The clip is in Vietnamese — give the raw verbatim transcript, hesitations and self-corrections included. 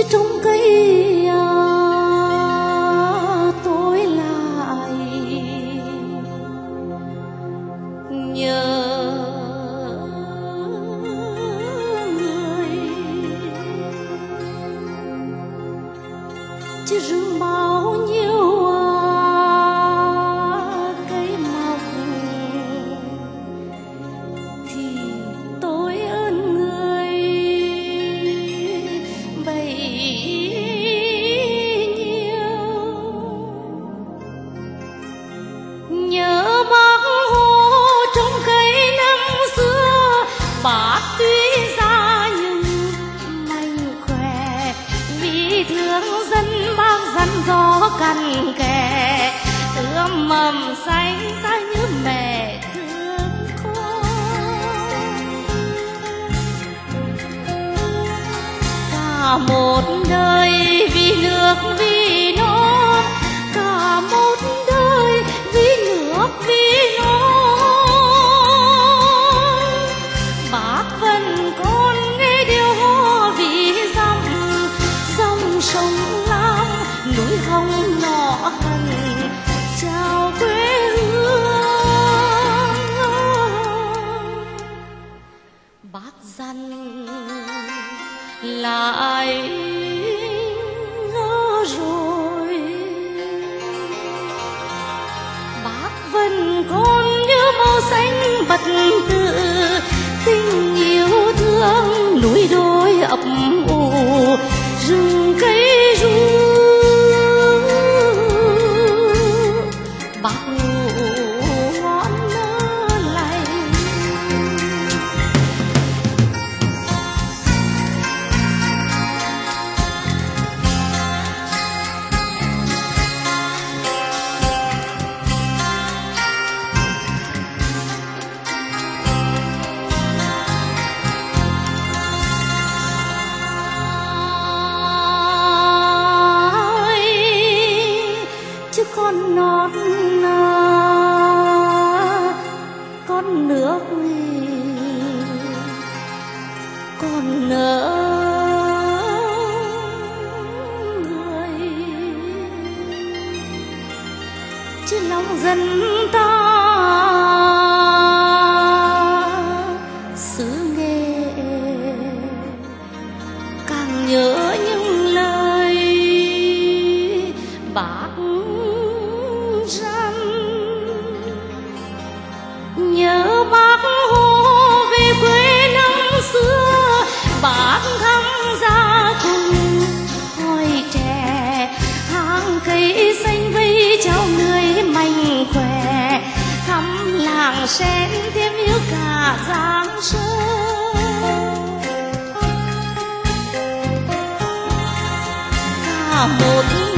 trong cây à, tôi lại nhớ người, chứ rừng bao nhiêu à, cây mọc thì tôi ơn người bấy nhiêu. Nhớ bác Hồ trong cây năm xưa, bác tuy già nhưng mạnh khỏe, vì thương dân bác dặn dò cằn kẽ, ươm mầm xanh ta như mẹ thương con. Cả một đời vì nước vì non, cả một đời vì nước vì non, bác vẫn còn nghe điều hò vì dòng dòng sông Lam núi Hồng nọ hằn chào quê hương. Bác dặn lại ngỡ rồi, bác vẫn còn nhớ màu xanh bật tự, tình yêu thương núi đồi ấp ủ, rừng cây ru. Bác ngủ ngon mơ lành, chứ con non à, con nước con nỡ người, chứ lòng dân ta xứ Nghệ càng nhớ những lời bác răn. Nhớ bác Hồ về quê năm xưa, bác thăm gia cùng hồi trẻ, hàng cây xanh vây chào người mạnh khỏe, thăm làng sen thêm yêu cả Giang Sơn. Cả một